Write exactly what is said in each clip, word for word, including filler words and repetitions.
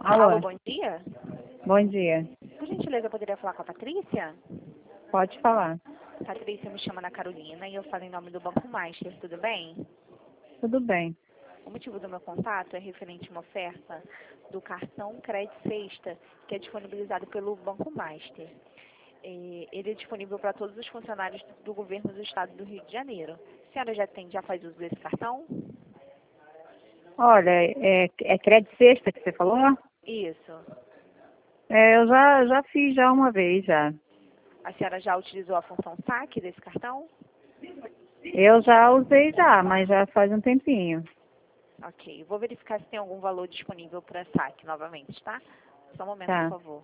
Alô, Alô, bom dia. bom dia. Por gentileza, eu poderia falar com a Patrícia? Pode falar. Patrícia, me chama Ana Carolina e eu falo em nome do Banco Master, tudo bem? Tudo bem. O motivo do meu contato é referente a uma oferta do cartão Crédito Sexta, que é disponibilizado pelo Banco Master. É, ele é disponível para todos os funcionários do governo do estado do Rio de Janeiro. A senhora já tem, já faz uso desse cartão? Olha, é, é crédito sexta que você falou? Isso. É, eu já, já fiz já uma vez já. A senhora já utilizou a função saque desse cartão? Eu já usei já, mas já faz um tempinho. Ok. Vou verificar se tem algum valor disponível para saque novamente, tá? Só um momento, por Tá. favor.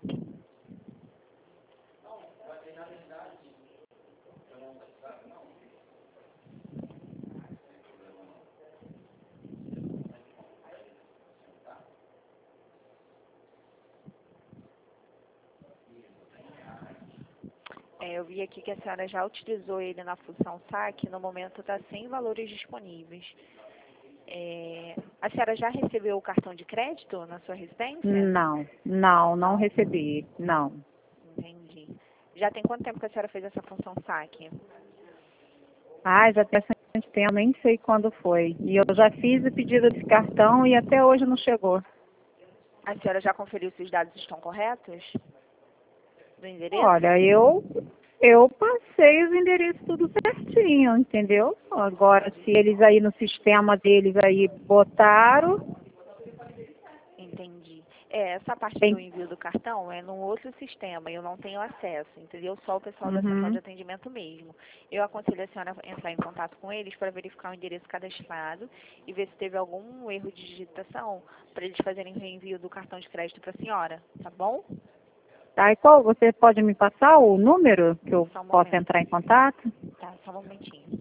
É, eu vi aqui que a senhora já utilizou ele na função saque, no momento está sem valores disponíveis. É, a senhora já recebeu o cartão de crédito na sua residência? Não, não, não recebi, não. Entendi. Já tem quanto tempo que a senhora fez essa função saque? Ah, já tem bastante tempo, nem sei quando foi. E eu já fiz o pedido de cartão e até hoje não chegou. A senhora já conferiu se os dados estão corretos? Do endereço? Olha, eu eu passei os endereços tudo certinho, entendeu? Agora, se eles aí no sistema deles aí botaram, Entendi. É, essa parte do tem. envio do cartão é num outro sistema, eu não tenho acesso, entendeu? Só o pessoal da central de Uhum. atendimento mesmo. Eu aconselho a senhora a entrar em contato com eles para verificar o endereço cadastrado e ver se teve algum erro de digitação para eles fazerem o reenvio do cartão de crédito para a senhora, tá bom? Tá, e qual, você pode me passar o número que eu Só um possa momento. entrar em contato? Tá, só um momentinho.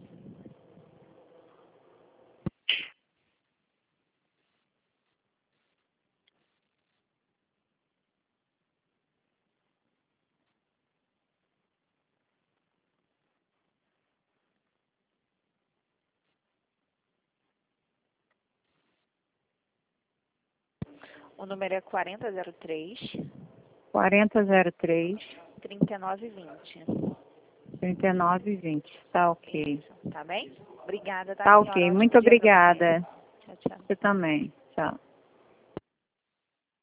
O número é quarenta zero três, quarenta zero três, trinta e nove vinte. trinta e nove vinte. Tá ok. Isso, tá bem? Obrigada, tá, Tá ok. senhora? Muito Ótimo dia para você. obrigada. Tchau, tchau. Você também. Tchau.